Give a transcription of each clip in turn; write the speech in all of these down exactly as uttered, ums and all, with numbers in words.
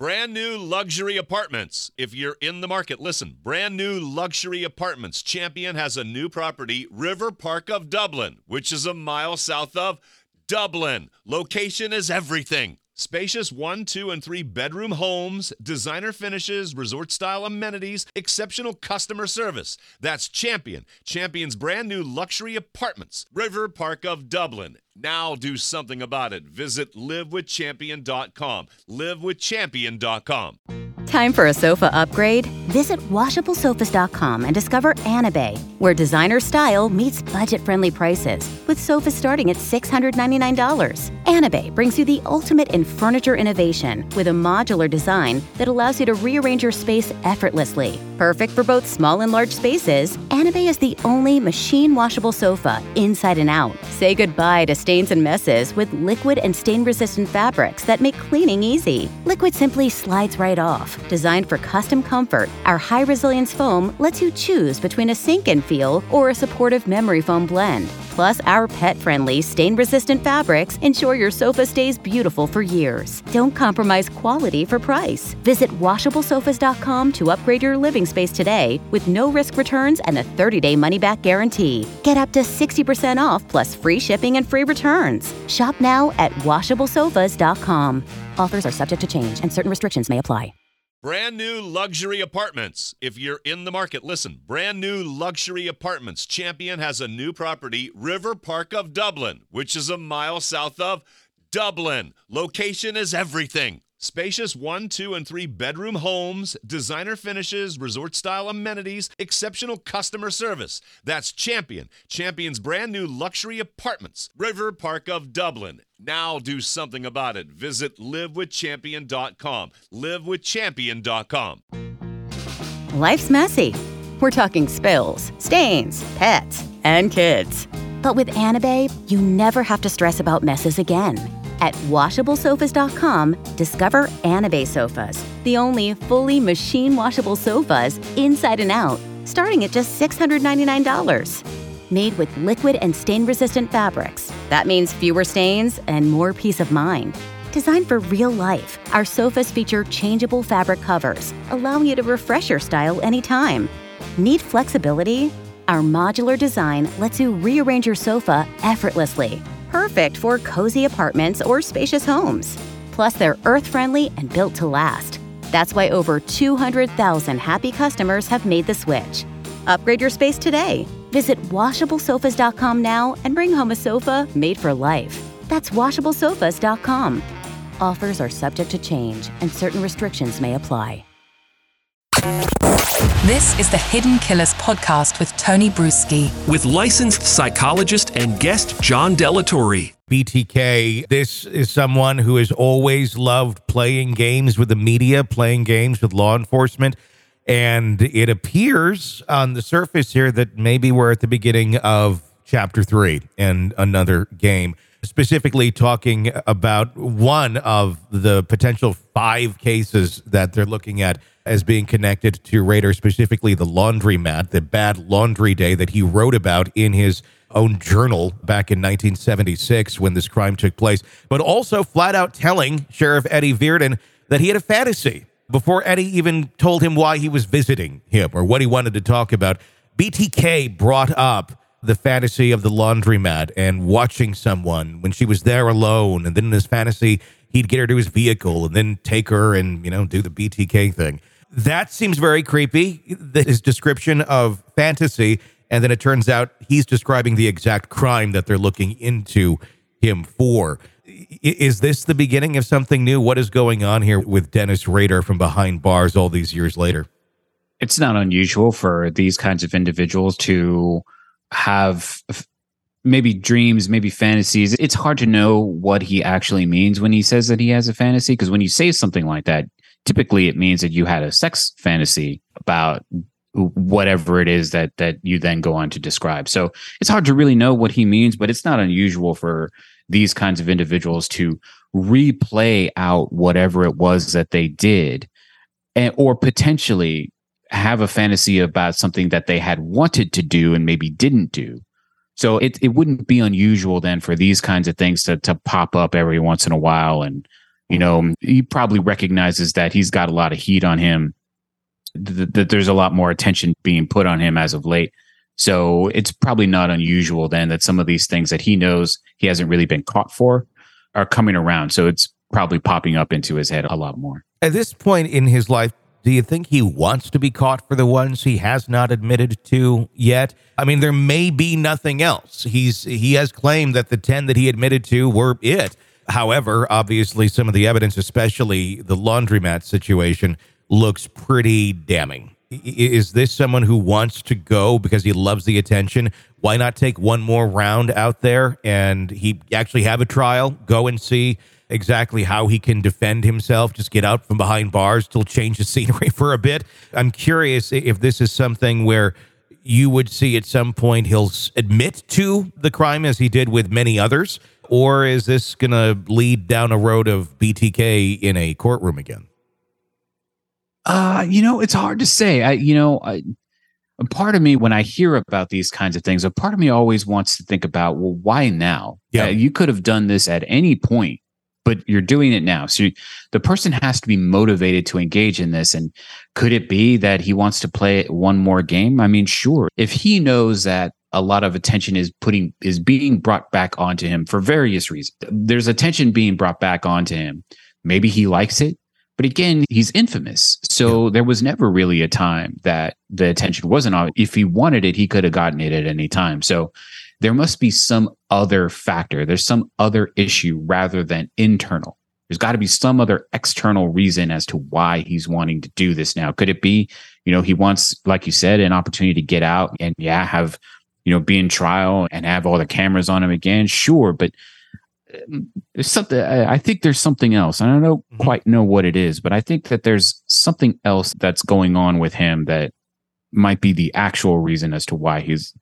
Brand new luxury apartments. If you're in the market, listen. Brand new luxury apartments. Champion has a new property, River Park of Dublin, which is a mile south of Dublin. Location is everything. Spacious one, two, and three bedroom homes, designer finishes, resort-style amenities, exceptional customer service. That's Champion. Champion's brand new luxury apartments, River Park of Dublin. Now do something about it. Visit live with champion dot com. live with champion dot com. Time for a sofa upgrade? Visit washable sofas dot com and discover Anabay, where designer style meets budget-friendly prices, with sofas starting at six hundred ninety-nine dollars. Anabay brings you the ultimate in furniture innovation with a modular design that allows you to rearrange your space effortlessly. Perfect for both small and large spaces, Anabay is the only machine-washable sofa inside and out. Say goodbye to stains and messes with liquid and stain-resistant fabrics that make cleaning easy. Liquid simply slides right off. Designed for custom comfort, our high-resilience foam lets you choose between a sink-in feel or a supportive memory foam blend. Plus, our pet-friendly, stain-resistant fabrics ensure your sofa stays beautiful for years. Don't compromise quality for price. Visit washable sofas dot com to upgrade your living space today with no-risk returns and a thirty-day money-back guarantee. Get up to sixty percent off plus free shipping and free returns. Shop now at washable sofas dot com. Offers are subject to change and certain restrictions may apply. Brand new luxury apartments. If you're in the market, listen. Brand new luxury apartments. Champion has a new property, River Park of Dublin, which is a mile south of Dublin. Location is everything. Spacious one, two, and three bedroom homes, designer finishes, resort-style amenities, exceptional customer service. That's Champion. Champion's brand new luxury apartments, River Park of Dublin. Now do something about it. Visit live with champion dot com. live with champion dot com. Life's messy. We're talking spills, stains, pets, and kids. But with Anabay, you never have to stress about messes again. At washable sofas dot com, discover Anabay sofas, the only fully machine-washable sofas inside and out, starting at just six hundred ninety-nine dollars. Made with liquid and stain-resistant fabrics. That means fewer stains and more peace of mind. Designed for real life, our sofas feature changeable fabric covers, allowing you to refresh your style anytime. Need flexibility? Our modular design lets you rearrange your sofa effortlessly. Perfect for cozy apartments or spacious homes. Plus, they're earth-friendly and built to last. That's why over two hundred thousand happy customers have made the switch. Upgrade your space today. Visit washable sofas dot com now and bring home a sofa made for life. That's washable sofas dot com. Offers are subject to change and certain restrictions may apply. This is the Hidden Killers podcast with Tony Bruschi. With licensed psychologist and guest John Delatorre. B T K, this is someone who has always loved playing games with the media, playing games with law enforcement. And it appears on the surface here that maybe we're at the beginning of chapter three and another game, specifically talking about one of the potential five cases that they're looking at as being connected to Rader, specifically the laundromat, the bad laundry day that he wrote about in his own journal back in nineteen seventy-six when this crime took place, but also flat out telling Sheriff Eddie Virden that he had a fantasy. Before Eddie even told him why he was visiting him or what he wanted to talk about, B T K brought up the fantasy of the laundromat and watching someone when she was there alone. And then in his fantasy, he'd get her to his vehicle and then take her and, you know, do the B T K thing. That seems very creepy, his description of fantasy. And then it turns out he's describing the exact crime that they're looking into him for. Is this the beginning of something new? What is going on here with Dennis Rader from behind bars all these years later? It's not unusual for these kinds of individuals to have maybe dreams, maybe fantasies. It's hard to know what he actually means when he says that he has a fantasy, because when you say something like that, typically it means that you had a sex fantasy about whatever it is that that you then go on to describe. So it's hard to really know what he means, but it's not unusual for these kinds of individuals to replay out whatever it was that they did, and, or potentially have a fantasy about something that they had wanted to do and maybe didn't do. So it it wouldn't be unusual then for these kinds of things to to pop up every once in a while and You know, he probably recognizes that he's got a lot of heat on him, th- that there's a lot more attention being put on him as of late. So it's probably not unusual then that some of these things that he knows he hasn't really been caught for are coming around. So it's probably popping up into his head a lot more. At this point in his life, do you think he wants to be caught for the ones he has not admitted to yet? I mean, there may be nothing else. He's he has claimed that the ten that he admitted to were it. However, obviously, some of the evidence, especially the laundromat situation, looks pretty damning. Is this someone who wants to go because he loves the attention? Why not take one more round out there and he actually have a trial, go and see exactly how he can defend himself, just get out from behind bars, still change the scenery for a bit? I'm curious if this is something where you would see at some point he'll admit to the crime as he did with many others, or is this going to lead down a road of B T K in a courtroom again? Uh, you know, it's hard to say. I, you know, I, a part of me, when I hear about these kinds of things, a part of me always wants to think about, well, why now? Yeah. Uh, you could have done this at any point, but you're doing it now. So you, the person has to be motivated to engage in this. And could it be that he wants to play one more game? I mean, sure. If he knows that a lot of attention is putting is being brought back onto him for various reasons, there's attention being brought back onto him. Maybe he likes it. But again, he's infamous. So yeah. There was never really a time that the attention wasn't on. If he wanted it, he could have gotten it at any time. So there must be some other factor. There's some other issue rather than internal. There's got to be some other external reason as to why he's wanting to do this now. Could it be, you know, he wants, like you said, an opportunity to get out and, yeah, have, you know, be in trial and have all the cameras on him again? Sure. But there's something, I think there's something else. I don't know quite know what it is, but I think that there's something else that's going on with him that might be the actual reason as to why he's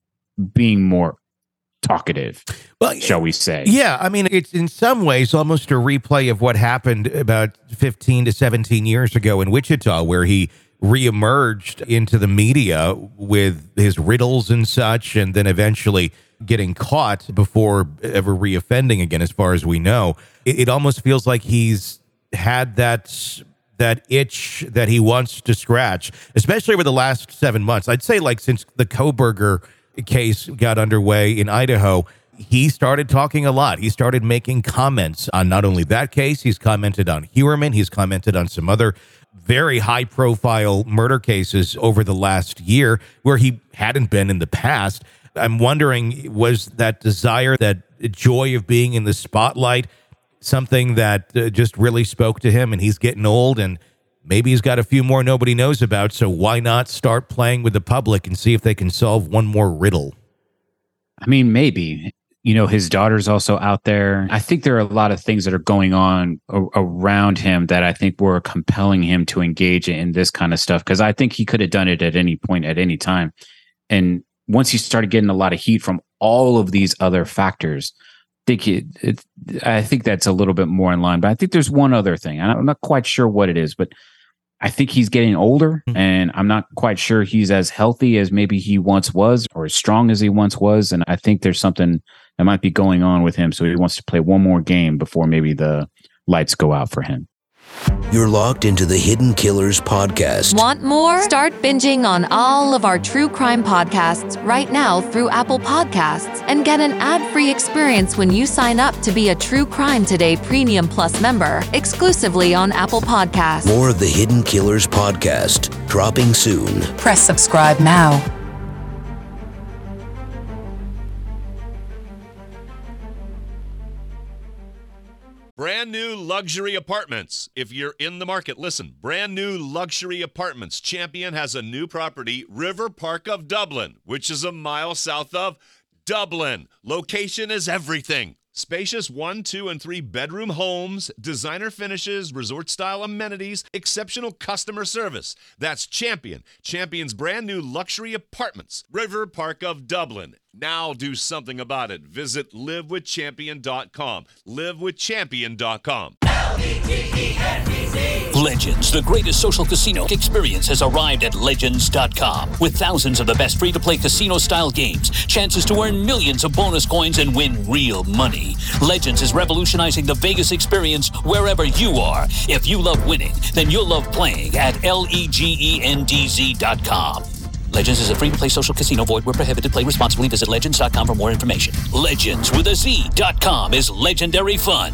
being more talkative, well, shall we say. Yeah, I mean, it's in some ways almost a replay of what happened about fifteen to seventeen years ago in Wichita, where he reemerged into the media with his riddles and such, and then eventually getting caught before ever reoffending again, as far as we know. It, it almost feels like he's had that that itch that he wants to scratch, especially over the last seven months. I'd say like since the Kohberger case got underway in Idaho, he started talking a lot. He started making comments on not only that case, he's commented on Heuermann, he's commented on some other very high-profile murder cases over the last year where he hadn't been in the past. I'm wondering, was that desire, that joy of being in the spotlight, something that uh, just really spoke to him? And he's getting old, and maybe he's got a few more nobody knows about, so why not start playing with the public and see if they can solve one more riddle? I mean, maybe. You know, his daughter's also out there. I think there are a lot of things that are going on a- around him that I think were compelling him to engage in this kind of stuff, because I think he could have done it at any point, at any time. And once he started getting a lot of heat from all of these other factors, I think, it, it, I think that's a little bit more in line. But I think there's one other thing. I'm not quite sure what it is, but I think he's getting older, and I'm not quite sure he's as healthy as maybe he once was, or as strong as he once was. And I think there's something that might be going on with him. So he wants to play one more game before maybe the lights go out for him. You're locked into the Hidden Killers podcast. Want more? Start binging on all of our true crime podcasts right now through Apple Podcasts, and get an ad-free experience when you sign up to be a True Crime Today Premium Plus member, exclusively on Apple Podcasts. More of the Hidden Killers podcast, dropping soon. Press subscribe now. Brand new luxury apartments. If you're in the market, listen. Brand new luxury apartments. Champion has a new property, River Park of Dublin, which is a mile south of Dublin. Location is everything. Spacious one, two, and three bedroom homes, designer finishes, resort-style amenities, exceptional customer service. That's Champion. Champion's brand new luxury apartments, River Park of Dublin. Now do something about it. Visit live with champion dot com. live with champion dot com. Legends, the greatest social casino experience, has arrived at Legends dot com. With thousands of the best free-to-play casino-style games, chances to earn millions of bonus coins and win real money. Legends is revolutionizing the Vegas experience wherever you are. If you love winning, then you'll love playing at Legends dot com. Legends is a free-to-play social casino. Void where prohibited. Play responsibly. Visit Legends dot com for more information. Legends with a Z dot com is legendary fun.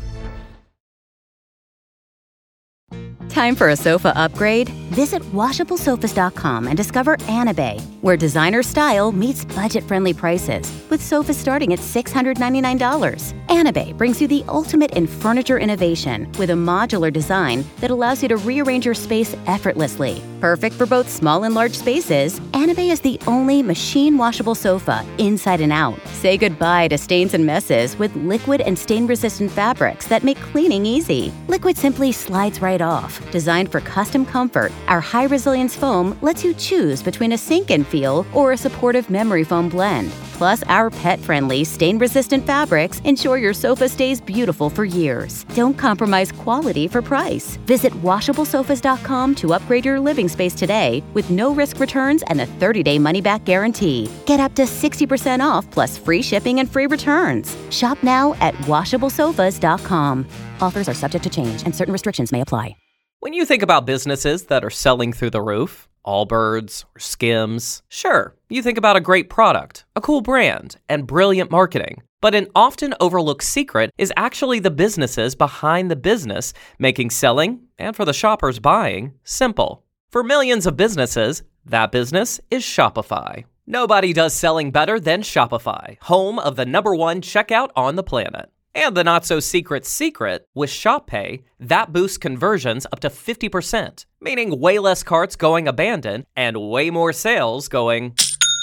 Time for a sofa upgrade? Visit washable sofas dot com and discover Anabay, where designer style meets budget-friendly prices, with sofas starting at six hundred ninety-nine dollars. Anabay brings you the ultimate in furniture innovation with a modular design that allows you to rearrange your space effortlessly. Perfect for both small and large spaces, Anabay is the only machine-washable sofa inside and out. Say goodbye to stains and messes with liquid and stain-resistant fabrics that make cleaning easy. Liquid simply slides right off. Designed for custom comfort, our high-resilience foam lets you choose between a sink-in feel or a supportive memory foam blend. Plus, our pet-friendly, stain-resistant fabrics ensure your sofa stays beautiful for years. Don't compromise quality for price. Visit washable sofas dot com to upgrade your living space today with no-risk returns and a thirty-day money-back guarantee. Get up to sixty percent off plus free shipping and free returns. Shop now at washable sofas dot com. Offers are subject to change and certain restrictions may apply. When you think about businesses that are selling through the roof, Allbirds or Skims, sure, you think about a great product, a cool brand, and brilliant marketing. But an often overlooked secret is actually the businesses behind the business, making selling, and for the shoppers buying, simple. For millions of businesses, that business is Shopify. Nobody does selling better than Shopify, home of the number one checkout on the planet. And the not-so-secret secret, with Shop Pay, that boosts conversions up to fifty percent, meaning way less carts going abandoned and way more sales going...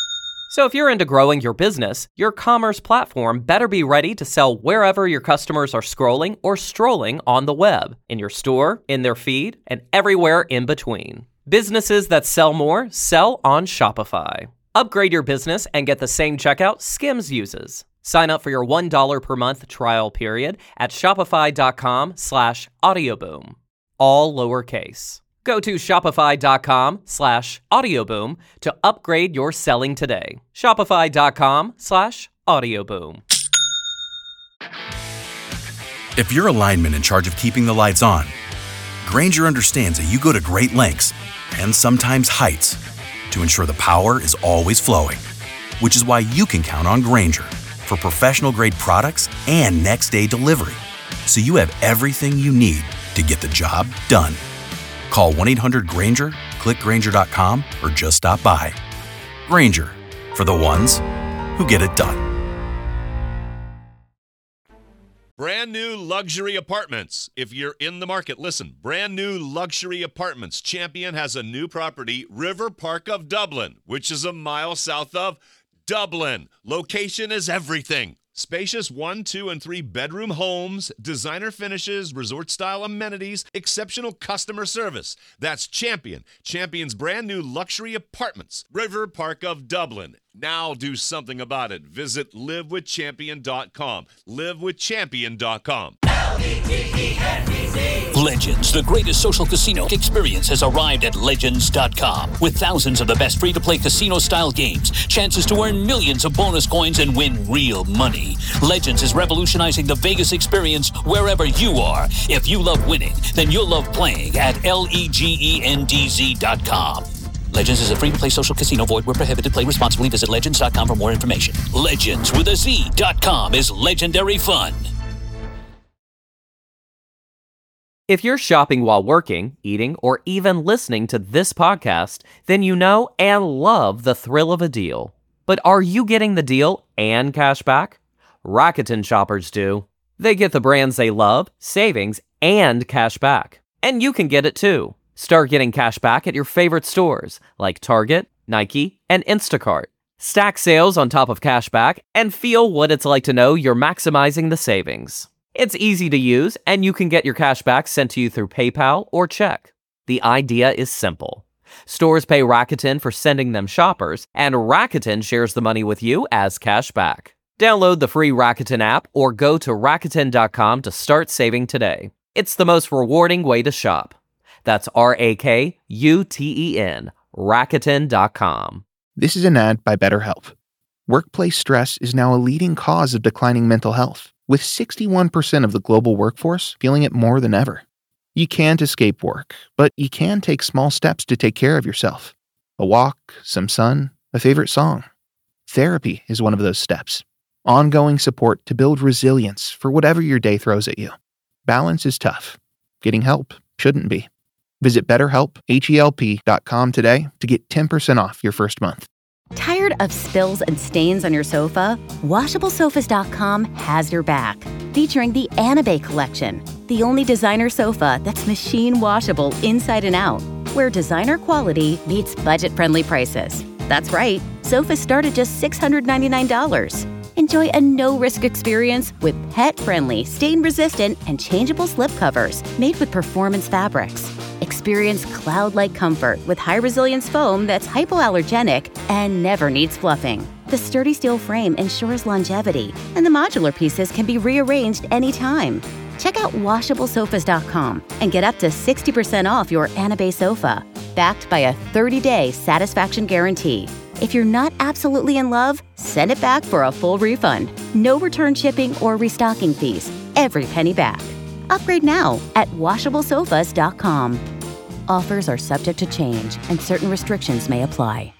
So if you're into growing your business, your commerce platform better be ready to sell wherever your customers are scrolling or strolling on the web, in your store, in their feed, and everywhere in between. Businesses that sell more sell on Shopify. Upgrade your business and get the same checkout Skims uses. Sign up for your one dollar per month trial period at shopify.com slash audioboom. All lowercase. Go to shopify.com slash audioboom to upgrade your selling today. Shopify.com slash audioboom. If you're a lineman in charge of keeping the lights on, Grainger understands that you go to great lengths and sometimes heights to ensure the power is always flowing, which is why you can count on Grainger for professional-grade products and next-day delivery, so you have everything you need to get the job done. Call one eight hundred Grainger, click Grainger dot com, or just stop by. Grainger, for the ones who get it done. Brand new luxury apartments. If you're in the market, listen. Brand new luxury apartments. Champion has a new property, River Park of Dublin, which is a mile south of Dublin. Location is everything. Spacious one, two, and three bedroom homes, designer finishes, resort-style amenities, exceptional customer service. That's Champion. Champion's brand new luxury apartments. River Park of Dublin. Now do something about it. Visit live with champion dot com. live with champion dot com. Legends, the greatest social casino experience, has arrived at Legends dot com. With thousands of the best free-to-play casino-style games, chances to earn millions of bonus coins and win real money. Legends is revolutionizing the Vegas experience wherever you are. If you love winning, then you'll love playing at Legends dot com. Legends is a free-to-play social casino. Void where prohibited. Play responsibly. Visit Legends dot com for more information. Legends with a Z dot com is legendary fun. If you're shopping while working, eating, or even listening to this podcast, then you know and love the thrill of a deal. But are you getting the deal and cash back? Rakuten shoppers do. They get the brands they love, savings, and cash back. And you can get it too. Start getting cash back at your favorite stores like Target, Nike, and Instacart. Stack sales on top of cash back and feel what it's like to know you're maximizing the savings. It's easy to use, and you can get your cash back sent to you through PayPal or check. The idea is simple. Stores pay Rakuten for sending them shoppers, and Rakuten shares the money with you as cash back. Download the free Rakuten app or go to Rakuten dot com to start saving today. It's the most rewarding way to shop. That's R A K U T E N, Rakuten dot com. This is an ad by BetterHelp. Workplace stress is now a leading cause of declining mental health, with sixty-one percent of the global workforce feeling it more than ever. You can't escape work, but you can take small steps to take care of yourself. A walk, some sun, a favorite song. Therapy is one of those steps. Ongoing support to build resilience for whatever your day throws at you. Balance is tough. Getting help shouldn't be. Visit BetterHelp, H E L P dot com today to get ten percent off your first month. Tired of spills and stains on your sofa? washable sofas dot com has your back. Featuring the Anabay collection, the only designer sofa that's machine washable inside and out, where designer quality meets budget-friendly prices. That's right, sofas start at just six hundred ninety-nine dollars. Enjoy a no-risk experience with pet-friendly, stain-resistant, and changeable slipcovers made with performance fabrics. Experience cloud-like comfort with high-resilience foam that's hypoallergenic and never needs fluffing. The sturdy steel frame ensures longevity, and the modular pieces can be rearranged anytime. Check out washable sofas dot com and get up to sixty percent off your Anabay sofa, backed by a thirty-day satisfaction guarantee. If you're not absolutely in love, send it back for a full refund. No return shipping or restocking fees. Every penny back. Upgrade now at washable sofas dot com. Offers are subject to change and certain restrictions may apply.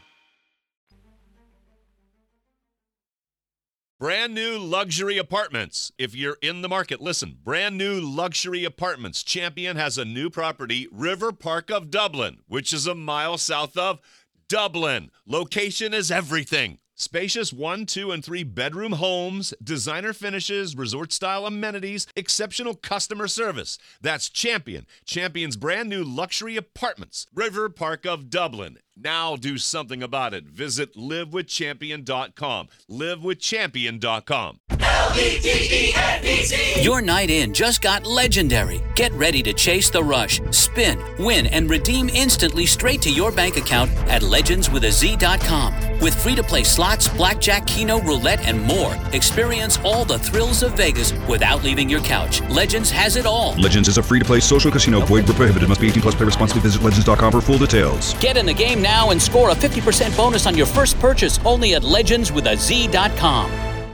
Brand new luxury apartments. If you're in the market, listen. Brand new luxury apartments. Champion has a new property, River Park of Dublin, which is a mile south of Dublin. Location is everything. Spacious one, two, and three bedroom homes, designer finishes, resort-style amenities, exceptional customer service. That's Champion. Champion's brand new luxury apartments, River Park of Dublin. Now do something about it. Visit live with champion dot com. live with champion dot com. L E G E N D Z. Your night in just got legendary. Get ready to chase the rush, spin, win, and redeem instantly straight to your bank account at legends with a z dot com. With free-to-play slots, blackjack, keno, roulette, and more, experience all the thrills of Vegas without leaving your couch. Legends has it all. Legends is a free-to-play social casino. Void where prohibited. Must be eighteen plus. Play responsibly. Visit legends dot com for full details. Get in the game now and score a fifty percent bonus on your first purchase only at legends with a z dot com.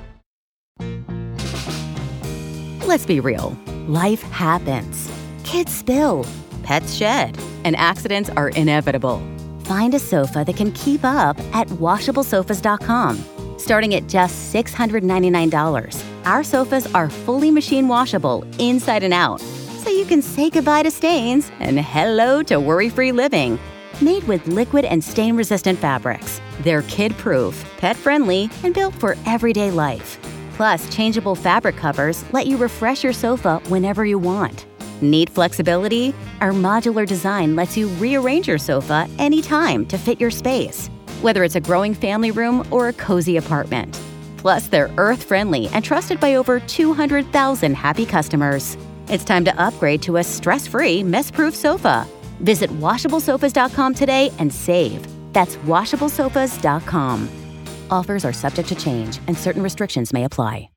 Let's be real. Life happens. Kids spill. Pets shed. And accidents are inevitable. Find a sofa that can keep up at washable sofas dot com. Starting at just six hundred ninety-nine dollars, our sofas are fully machine washable inside and out, so you can say goodbye to stains and hello to worry-free living. Made with liquid and stain-resistant fabrics, they're kid-proof, pet-friendly, and built for everyday life. Plus, changeable fabric covers let you refresh your sofa whenever you want. Need flexibility? Our modular design lets you rearrange your sofa anytime to fit your space, whether it's a growing family room or a cozy apartment. Plus, they're earth-friendly and trusted by over two hundred thousand happy customers. It's time to upgrade to a stress-free, mess-proof sofa. Visit washable sofas dot com today and save. That's washable sofas dot com. Offers are subject to change and certain restrictions may apply.